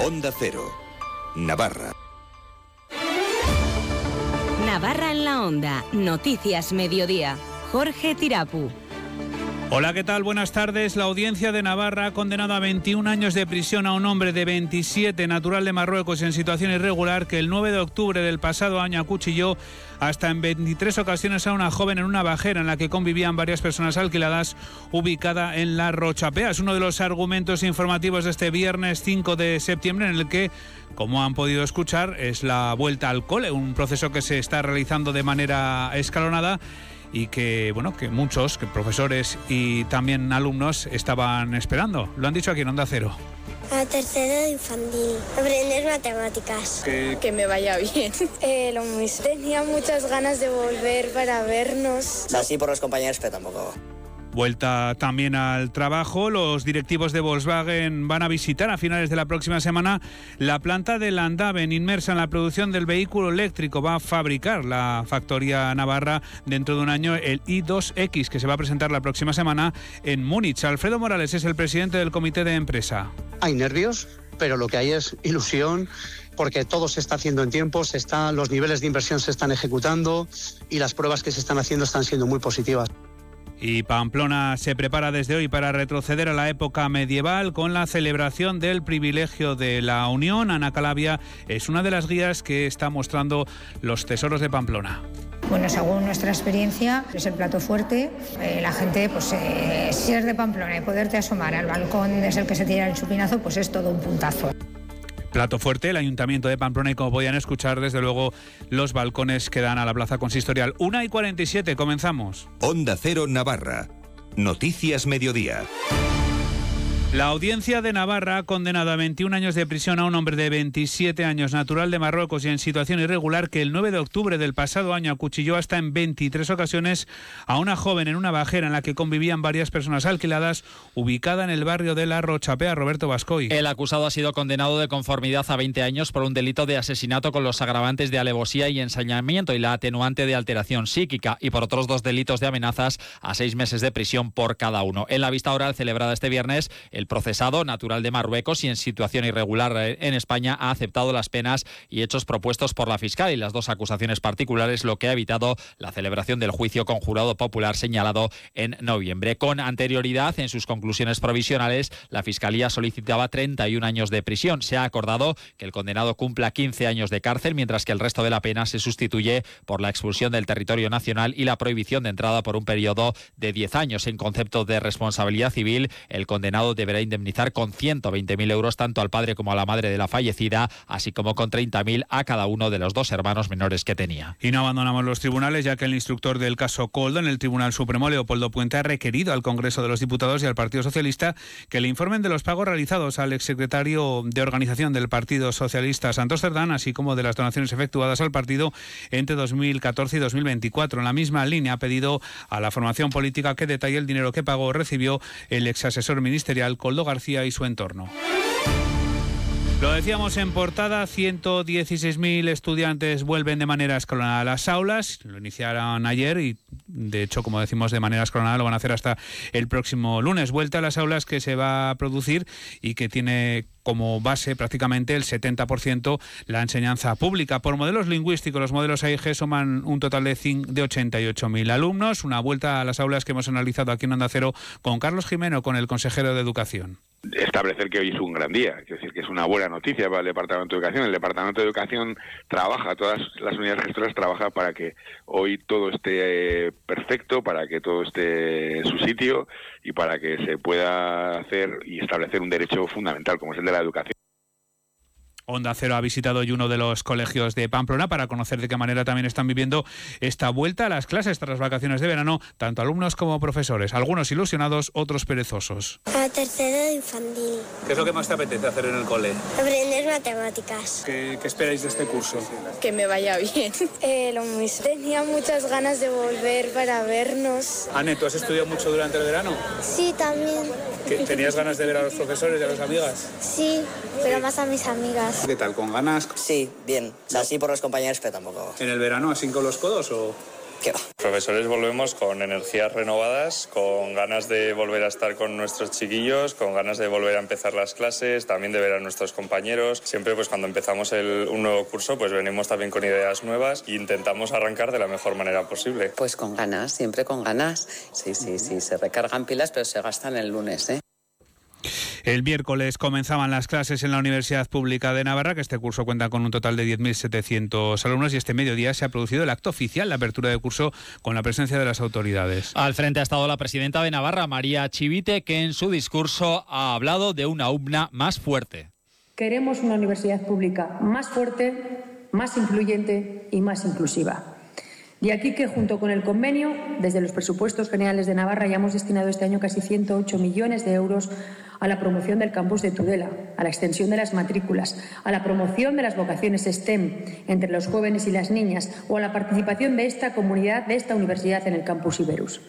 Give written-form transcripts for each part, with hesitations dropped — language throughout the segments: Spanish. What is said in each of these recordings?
Onda Cero, Navarra. Navarra en la Onda. Noticias Mediodía. Jorge Tirapu. Hola, ¿qué tal? Buenas tardes. La Audiencia de Navarra ha condenado a 21 años de prisión a un hombre de 27, natural de Marruecos, en situación irregular, que el 9 de octubre del pasado año acuchilló hasta en 23 ocasiones a una joven en una bajera en la que convivían varias personas alquiladas, ubicada en La Rochapea. Es uno de los argumentos informativos de este viernes 5 de septiembre, en el que, como han podido escuchar, es la vuelta al cole, un proceso que se está realizando de manera escalonada y que, que muchos, que profesores y también alumnos estaban esperando. Lo han dicho aquí en Onda Cero. A tercero de infantil, aprender matemáticas. Que me vaya bien. Lo mismo. Tenía muchas ganas de volver para vernos. Así por los compañeros, pero tampoco. Vuelta también al trabajo. Los directivos de Volkswagen van a visitar a finales de la próxima semana la planta de Landaven, inmersa en la producción del vehículo eléctrico. Va a fabricar la factoría navarra dentro de un año el i2X, que se va a presentar la próxima semana en Múnich. Alfredo Morales es el presidente del comité de empresa. Hay nervios, pero lo que hay es ilusión, porque todo se está haciendo en tiempo, los niveles de inversión se están ejecutando y las pruebas que se están haciendo están siendo muy positivas. Y Pamplona se prepara desde hoy para retroceder a la época medieval con la celebración del privilegio de la Unión. Ana Calavia es una de las guías que está mostrando los tesoros de Pamplona. Bueno, según nuestra experiencia, es el plato fuerte. La gente, si eres de Pamplona y poderte asomar al balcón desde el que se tira el chupinazo, pues es todo un puntazo. Plato fuerte, el Ayuntamiento de Pamplona, y como podían escuchar, desde luego, los balcones que dan a la plaza consistorial. 1:47, comenzamos. Onda Cero, Navarra. Noticias Mediodía. La Audiencia de Navarra ha condenado a 21 años de prisión a un hombre de 27 años, natural de Marruecos y en situación irregular, que el 9 de octubre del pasado año acuchilló hasta en 23 ocasiones a una joven en una bajera en la que convivían varias personas alquiladas, ubicada en el barrio de La Rochapea. Roberto Bascoy. El acusado ha sido condenado de conformidad a 20 años por un delito de asesinato con los agravantes de alevosía y ensañamiento y la atenuante de alteración psíquica, y por otros 2 delitos de amenazas a 6 meses de prisión por cada uno. En la vista oral celebrada este viernes, el procesado, natural de Marruecos y en situación irregular en España, ha aceptado las penas y hechos propuestos por la fiscal y las 2 acusaciones particulares, lo que ha evitado la celebración del juicio con jurado popular señalado en noviembre. Con anterioridad, en sus conclusiones provisionales, la Fiscalía solicitaba 31 años de prisión. Se ha acordado que el condenado cumpla 15 años de cárcel, mientras que el resto de la pena se sustituye por la expulsión del territorio nacional y la prohibición de entrada por un periodo de 10 años. En concepto de responsabilidad civil, el condenado deberá indemnizar con 120.000 euros tanto al padre como a la madre de la fallecida, así como con 30.000 a cada uno de los 2 hermanos menores que tenía. Y no abandonamos los tribunales, ya que el instructor del caso Koldo en el Tribunal Supremo, Leopoldo Puente, ha requerido al Congreso de los Diputados y al Partido Socialista que le informen de los pagos realizados al exsecretario de Organización del Partido Socialista, Santos Cerdán, así como de las donaciones efectuadas al partido entre 2014 y 2024. En la misma línea ha pedido a la formación política que detalle el dinero que pagó o recibió el exasesor ministerial Koldo García y su entorno. Lo decíamos en portada, 116.000 estudiantes vuelven de manera escalonada a las aulas. Lo iniciaron ayer y, de hecho, como decimos, de manera escalonada lo van a hacer hasta el próximo lunes. Vuelta a las aulas que se va a producir y que tiene como base prácticamente el 70% la enseñanza pública. Por modelos lingüísticos, los modelos AIG suman un total de 88.000 alumnos. Una vuelta a las aulas que hemos analizado aquí en Onda Cero con Carlos Jimeno, con el consejero de Educación. Establecer que hoy es un gran día, es decir, que es una buena noticia para el Departamento de Educación. El Departamento de Educación trabaja, todas las unidades gestoras trabajan para que hoy todo esté perfecto, para que todo esté en su sitio y para que se pueda hacer y establecer un derecho fundamental como es el de la educación. Onda Cero ha visitado hoy uno de los colegios de Pamplona para conocer de qué manera también están viviendo esta vuelta a las clases tras las vacaciones de verano, tanto alumnos como profesores, algunos ilusionados, otros perezosos. A tercero de infantil. ¿Qué es lo que más te apetece hacer en el cole? Aprender matemáticas. ¿Qué esperáis de este curso? Que me vaya bien. Lo mismo. Tenía muchas ganas de volver para vernos. Ane, ¿tú has estudiado mucho durante el verano? Sí, también. ¿Tenías ganas de ver a los profesores y a las amigas? Sí, pero más a mis amigas. ¿Qué tal, con ganas? Sí, bien. Así por los compañeros, pero tampoco. ¿En el verano así con los codos o...? ¿Qué va? Profesores volvemos con energías renovadas, con ganas de volver a estar con nuestros chiquillos, con ganas de volver a empezar las clases, también de ver a nuestros compañeros. Siempre pues cuando empezamos un nuevo curso pues venimos también con ideas nuevas e intentamos arrancar de la mejor manera posible. Pues con ganas, siempre con ganas. Sí, se recargan pilas pero se gastan el lunes, ¿eh? El miércoles comenzaban las clases en la Universidad Pública de Navarra, que este curso cuenta con un total de 10.700 alumnos, y este mediodía se ha producido el acto oficial, la apertura de curso, con la presencia de las autoridades. Al frente ha estado la presidenta de Navarra, María Chivite, que en su discurso ha hablado de una UMNA más fuerte. Queremos una universidad pública más fuerte, más influyente y más inclusiva. De aquí que, junto con el convenio, desde los presupuestos generales de Navarra hayamos destinado este año casi 108 millones de euros a la promoción del campus de Tudela, a la extensión de las matrículas, a la promoción de las vocaciones STEM entre los jóvenes y las niñas o a la participación de esta comunidad, de esta universidad en el campus Iberus.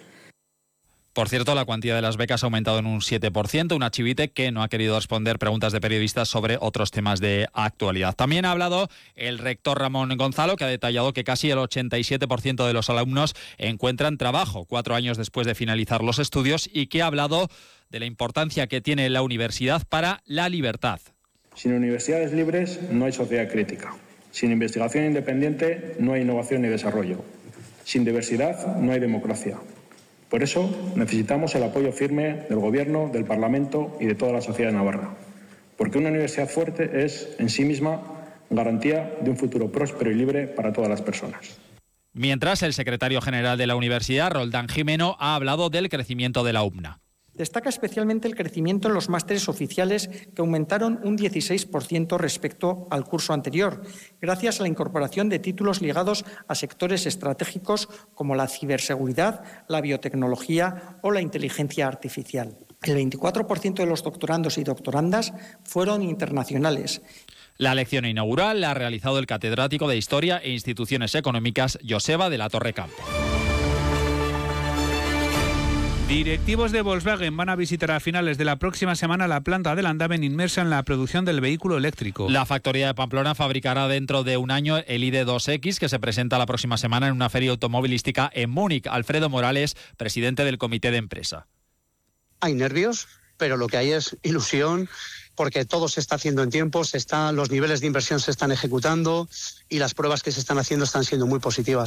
Por cierto, la cuantía de las becas ha aumentado en un 7%, una Chivite que no ha querido responder preguntas de periodistas sobre otros temas de actualidad. También ha hablado el rector Ramón Gonzalo, que ha detallado que casi el 87% de los alumnos encuentran trabajo 4 años después de finalizar los estudios, y que ha hablado de la importancia que tiene la universidad para la libertad. Sin universidades libres no hay sociedad crítica. Sin investigación independiente no hay innovación ni desarrollo. Sin diversidad no hay democracia. Por eso necesitamos el apoyo firme del Gobierno, del Parlamento y de toda la sociedad de Navarra. Porque una universidad fuerte es, en sí misma, garantía de un futuro próspero y libre para todas las personas. Mientras, el secretario general de la universidad, Roldán Jimeno, ha hablado del crecimiento de la UMNA. Destaca especialmente el crecimiento en los másteres oficiales, que aumentaron un 16% respecto al curso anterior, gracias a la incorporación de títulos ligados a sectores estratégicos como la ciberseguridad, la biotecnología o la inteligencia artificial. El 24% de los doctorandos y doctorandas fueron internacionales. La lección inaugural la ha realizado el catedrático de Historia e Instituciones Económicas, Joseba de la Torre Campo. Directivos de Volkswagen van a visitar a finales de la próxima semana la planta de Landaven, inmersa en la producción del vehículo eléctrico. La factoría de Pamplona fabricará dentro de un año el ID.2X, que se presenta la próxima semana en una feria automovilística en Múnich. Alfredo Morales, presidente del comité de empresa. Hay nervios, pero lo que hay es ilusión, porque todo se está haciendo en tiempo, los niveles de inversión se están ejecutando y las pruebas que se están haciendo están siendo muy positivas.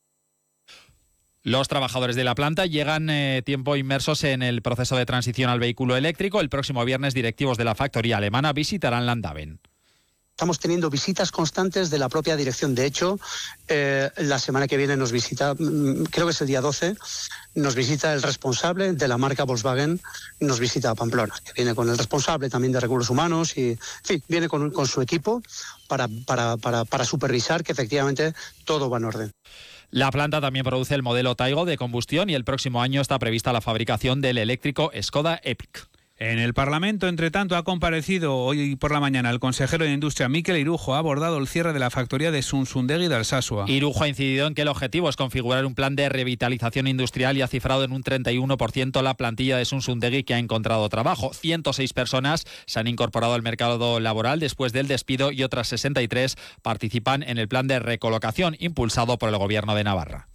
Los trabajadores de la planta llegan tiempo inmersos en el proceso de transición al vehículo eléctrico. El próximo viernes, directivos de la factoría alemana visitarán Landaven. Estamos teniendo visitas constantes de la propia dirección. De hecho, la semana que viene nos visita, creo que es el día 12, nos visita el responsable de la marca Volkswagen, nos visita a Pamplona, que viene con el responsable también de recursos humanos y, en fin, viene con su equipo para supervisar que efectivamente todo va en orden. La planta también produce el modelo Taigo de combustión y el próximo año está prevista la fabricación del eléctrico Skoda Epic. En el Parlamento, entre tanto, ha comparecido hoy por la mañana el consejero de Industria, Mikel Irujo. Ha abordado el cierre de la factoría de Sunsundegui de Alsasua. Irujo ha incidido en que el objetivo es configurar un plan de revitalización industrial y ha cifrado en un 31% la plantilla de Sunsundegui, que ha encontrado trabajo. 106 personas se han incorporado al mercado laboral después del despido y otras 63 participan en el plan de recolocación impulsado por el Gobierno de Navarra.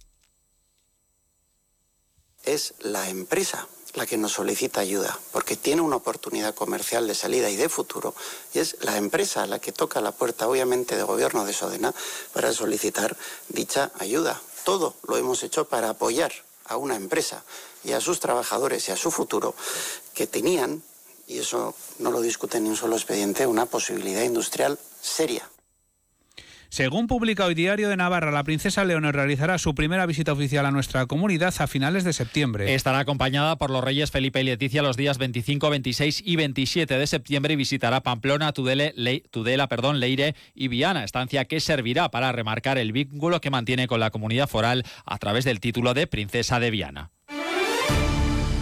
Es la empresa la que nos solicita ayuda, porque tiene una oportunidad comercial de salida y de futuro, y es la empresa la que toca la puerta, obviamente, del Gobierno de Sodena para solicitar dicha ayuda. Todo lo hemos hecho para apoyar a una empresa y a sus trabajadores y a su futuro, que tenían, y eso no lo discute ni un solo expediente, una posibilidad industrial seria. Según publica hoy Diario de Navarra, la princesa Leonor realizará su primera visita oficial a nuestra comunidad a finales de septiembre. Estará acompañada por los reyes Felipe y Leticia los días 25, 26 y 27 de septiembre y visitará Pamplona, Tudela, Leire y Viana, estancia que servirá para remarcar el vínculo que mantiene con la comunidad foral a través del título de Princesa de Viana.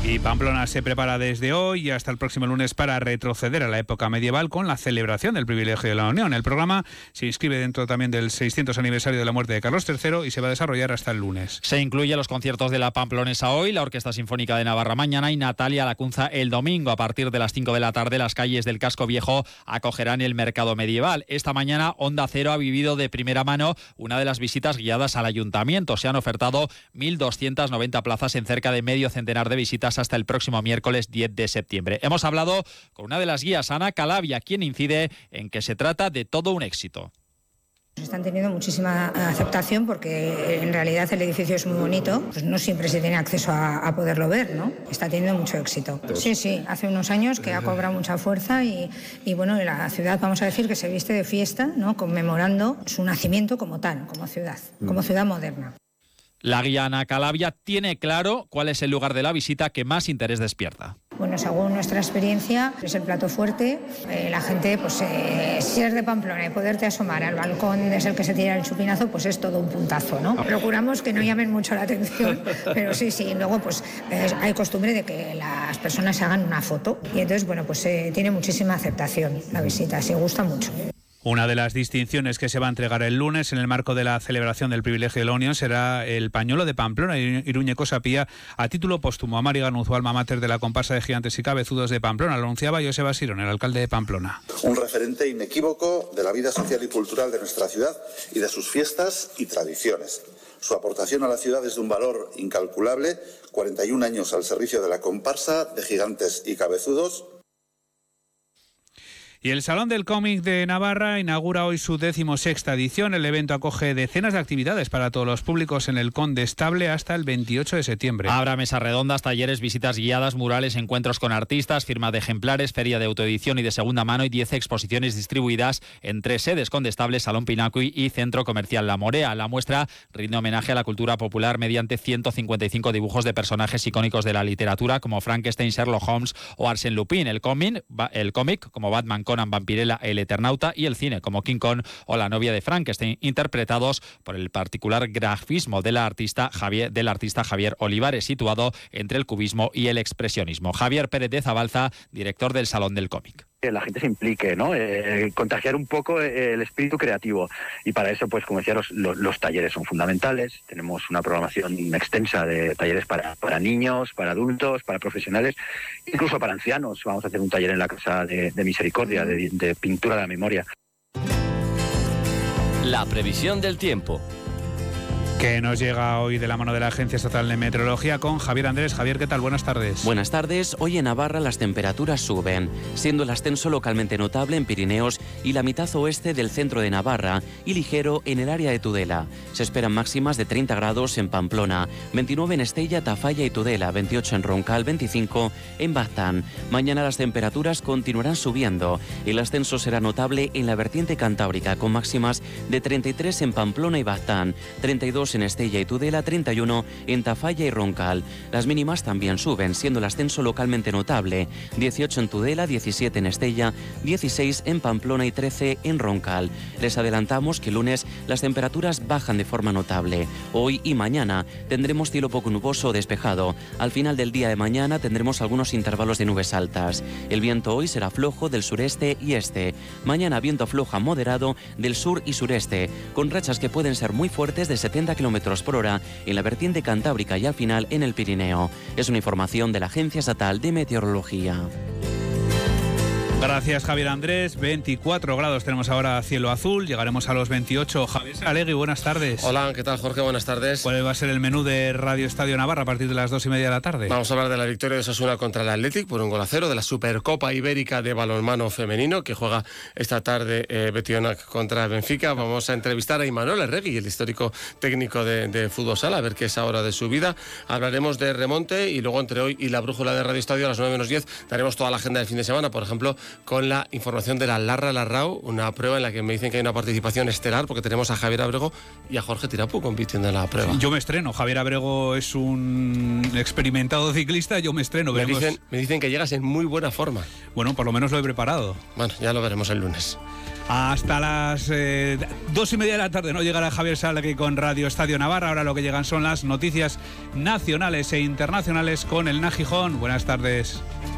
Y Pamplona se prepara desde hoy y hasta el próximo lunes para retroceder a la época medieval con la celebración del privilegio de la Unión. El programa se inscribe dentro también del 600 aniversario de la muerte de Carlos III y se va a desarrollar hasta el lunes. Se incluye los conciertos de la Pamplonesa hoy, la Orquesta Sinfónica de Navarra mañana y Natalia Lacunza el domingo. A partir de las 5 de la tarde, las calles del Casco Viejo acogerán el mercado medieval. Esta mañana, Onda Cero ha vivido de primera mano una de las visitas guiadas al ayuntamiento. Se han ofertado 1.290 plazas en cerca de medio centenar de visitas hasta el próximo miércoles 10 de septiembre. Hemos hablado con una de las guías, Ana Calavia, quien incide en que se trata de todo un éxito. Están teniendo muchísima aceptación porque en realidad el edificio es muy bonito, pues no siempre se tiene acceso a poderlo ver, ¿no? Está teniendo mucho éxito. Sí, hace unos años que ha cobrado mucha fuerza y bueno, la ciudad, vamos a decir que se viste de fiesta, ¿no? Conmemorando su nacimiento como tal, como ciudad moderna. La guía Ana Calavia tiene claro cuál es el lugar de la visita que más interés despierta. Bueno, según nuestra experiencia, es el plato fuerte. La gente, pues si eres de Pamplona y poderte asomar al balcón desde el que se tira el chupinazo, pues es todo un puntazo, ¿no? Procuramos que no llamen mucho la atención, pero sí. Luego, pues hay costumbre de que las personas se hagan una foto y entonces, bueno, pues tiene muchísima aceptación la visita, se gusta mucho. Una de las distinciones que se va a entregar el lunes en el marco de la celebración del privilegio de la Unión será el pañuelo de Pamplona Iruñeco Sapía a título póstumo a Mari Ganuz, alma mater de la comparsa de gigantes y cabezudos de Pamplona. Lo anunciaba Joseba Sirón, el alcalde de Pamplona. Un referente inequívoco de la vida social y cultural de nuestra ciudad y de sus fiestas y tradiciones. Su aportación a la ciudad es de un valor incalculable, 41 años al servicio de la comparsa de gigantes y cabezudos. Y el Salón del Cómic de Navarra inaugura hoy su 16ª edición. El evento acoge decenas de actividades para todos los públicos en el Condestable hasta el 28 de septiembre. Habrá mesas redondas, talleres, visitas guiadas, murales, encuentros con artistas, firma de ejemplares, feria de autoedición y de segunda mano y 10 exposiciones distribuidas en 3 sedes: Condestable, Salón Pinacui y Centro Comercial La Morea. La muestra rinde homenaje a la cultura popular mediante 155 dibujos de personajes icónicos de la literatura como Frankenstein, Sherlock Holmes o Arsène Lupin. El cómic como Batman, Conan, Vampirella, El Eternauta, y el cine como King Kong o La novia de Frankenstein, interpretados por el particular grafismo del artista Javier Olivares, situado entre el cubismo y el expresionismo. Javier Pérez de Zabalza, director del Salón del Cómic. Que la gente se implique, ¿no? Contagiar un poco el espíritu creativo, y para eso, pues como decía, los talleres son fundamentales. Tenemos una programación extensa de talleres para niños, para adultos, para profesionales, incluso para ancianos. Vamos a hacer un taller en la Casa de Misericordia de pintura de la memoria. La previsión del tiempo, que nos llega hoy de la mano de la Agencia Estatal de Meteorología con Javier Andrés. Javier, ¿qué tal? Buenas tardes. Buenas tardes. Hoy en Navarra las temperaturas suben, siendo el ascenso localmente notable en Pirineos y la mitad oeste del centro de Navarra y ligero en el área de Tudela. Se esperan máximas de 30 grados en Pamplona, 29 en Estella, Tafalla y Tudela, 28 en Roncal, 25 en Baztán. Mañana las temperaturas continuarán subiendo. El ascenso será notable en la vertiente cantábrica, con máximas de 33 en Pamplona y Baztán, 32 en Estella y Tudela, 31 en Tafalla y Roncal. Las mínimas también suben, siendo el ascenso localmente notable: 18 en Tudela, 17 en Estella, 16 en Pamplona y 13 en Roncal. Les adelantamos que el lunes las temperaturas bajan de forma notable. Hoy y mañana tendremos cielo poco nuboso o despejado. Al final del día de mañana tendremos algunos intervalos de nubes altas. El viento hoy será flojo del sureste y este. Mañana viento flojo a moderado del sur y sureste, con rachas que pueden ser muy fuertes de 70 km por hora en la vertiente cantábrica y al final en el Pirineo. Es una información de la Agencia Estatal de Meteorología. Gracias, Javier Andrés. 24 grados tenemos ahora, cielo azul. Llegaremos a los 28. Javier Alegui, buenas tardes. Hola, ¿qué tal, Jorge? Buenas tardes. ¿Cuál va a ser el menú de Radio Estadio Navarra a partir de las 2:30 de la tarde? Vamos a hablar de la victoria de Osasuna contra el Athletic por 1-0, de la Supercopa Ibérica de balonmano femenino que juega esta tarde Betionac contra Benfica. Vamos a entrevistar a Imanol Erregui, el histórico técnico de Fútbol Sala, a ver qué es ahora de su vida. Hablaremos de remonte y luego entre hoy y la brújula de Radio Estadio a las 9:10 daremos toda la agenda del fin de semana, por ejemplo, con la información de la Larra Larrao, una prueba en la que me dicen que hay una participación estelar porque tenemos a Javier Abrego y a Jorge Tirapu compitiendo en la prueba. Yo me estreno. Javier Abrego es un experimentado ciclista, yo me estreno. Me dicen que llegas en muy buena forma. Bueno, por lo menos lo he preparado. Bueno, ya lo veremos el lunes. Hasta las 2:30 de la tarde no llegará Javier Sal aquí con Radio Estadio Navarra. Ahora lo que llegan son las noticias nacionales e internacionales con Elena Gijón. Buenas tardes.